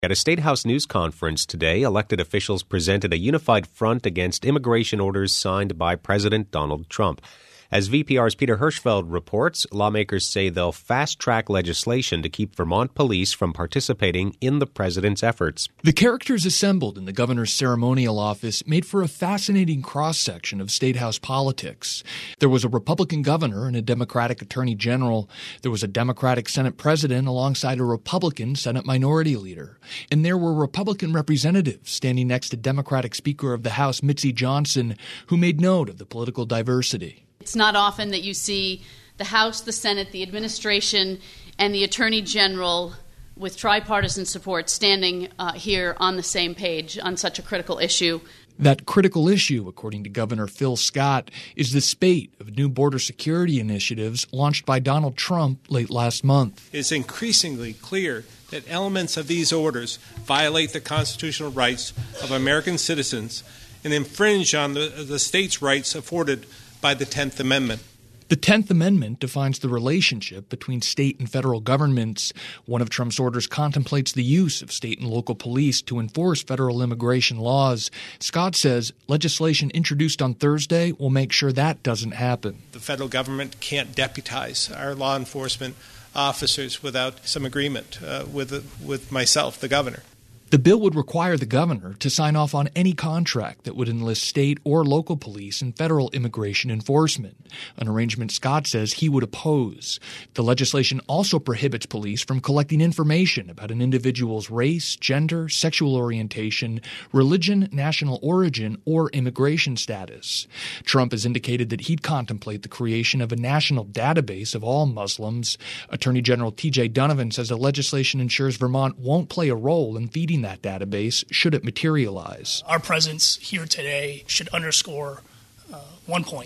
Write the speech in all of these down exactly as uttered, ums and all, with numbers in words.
At a State House news conference today, elected officials presented a unified front against immigration orders signed by President Donald Trump. As V P R's Peter Hirschfeld reports, lawmakers say they'll fast-track legislation to keep Vermont police from participating in the president's efforts. The characters assembled in the governor's ceremonial office made for a fascinating cross-section of State House politics. There was a Republican governor and a Democratic attorney general. There was a Democratic Senate president alongside a Republican Senate minority leader. And there were Republican representatives standing next to Democratic Speaker of the House Mitzi Johnson, who made note of the political diversity. It's not often that you see the House, the Senate, the administration, and the Attorney General with tripartisan support standing uh, here on the same page on such a critical issue. That critical issue, according to Governor Phil Scott, is the spate of new border security initiatives launched by Donald Trump late last month. It's increasingly clear that elements of these orders violate the constitutional rights of American citizens and infringe on the, the state's rights afforded by the tenth Amendment. The tenth Amendment defines the relationship between state and federal governments. One of Trump's orders contemplates the use of state and local police to enforce federal immigration laws. Scott says legislation introduced on Thursday will make sure that doesn't happen. The federal government can't deputize our law enforcement officers without some agreement uh, with, with myself, the governor. The bill would require the governor to sign off on any contract that would enlist state or local police in federal immigration enforcement, an arrangement Scott says he would oppose. The legislation also prohibits police from collecting information about an individual's race, gender, sexual orientation, religion, national origin, or immigration status. Trump has indicated that he'd contemplate the creation of a national database of all Muslims. Attorney General T J Donovan says the legislation ensures Vermont won't play a role in feeding that database should it materialize. Our presence here today should underscore uh, one point.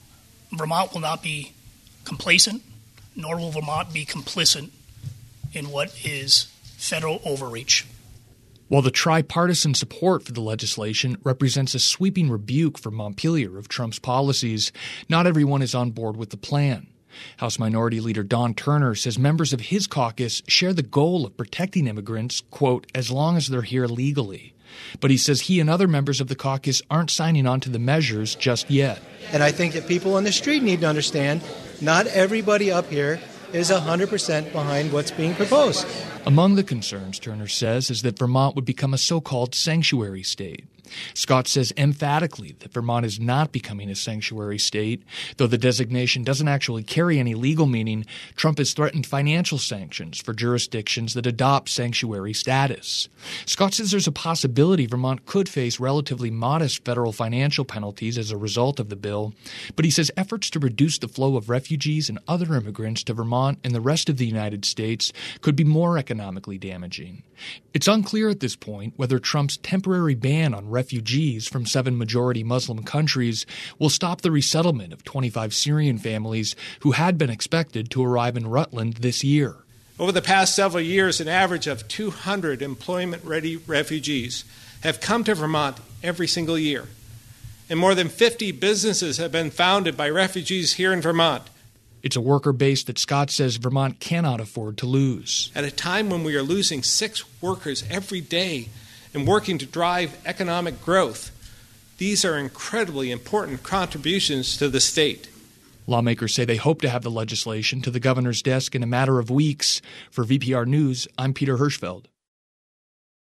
Vermont will not be complacent, nor will Vermont be complicit in what is federal overreach. While the tripartisan support for the legislation represents a sweeping rebuke for Montpelier of Trump's policies, not everyone is on board with the plan. House Minority Leader Don Turner says members of his caucus share the goal of protecting immigrants, quote, as long as they're here legally. But he says he and other members of the caucus aren't signing on to the measures just yet. And I think that people on the street need to understand not everybody up here is one hundred percent behind what's being proposed. Among the concerns, Turner says, is that Vermont would become a so-called sanctuary state. Scott says emphatically that Vermont is not becoming a sanctuary state. Though the designation doesn't actually carry any legal meaning, Trump has threatened financial sanctions for jurisdictions that adopt sanctuary status. Scott says there's a possibility Vermont could face relatively modest federal financial penalties as a result of the bill, but he says efforts to reduce the flow of refugees and other immigrants to Vermont and the rest of the United States could be more economically damaging. It's unclear at this point whether Trump's temporary ban on refugees from seven majority Muslim countries will stop the resettlement of twenty-five Syrian families who had been expected to arrive in Rutland this year. Over the past several years, an average of two hundred employment-ready refugees have come to Vermont every single year. And more than fifty businesses have been founded by refugees here in Vermont. It's a worker base that Scott says Vermont cannot afford to lose. At a time when we are losing six workers every day and working to drive economic growth, these are incredibly important contributions to the state. Lawmakers say they hope to have the legislation to the governor's desk in a matter of weeks. For V P R News, I'm Peter Hirschfeld.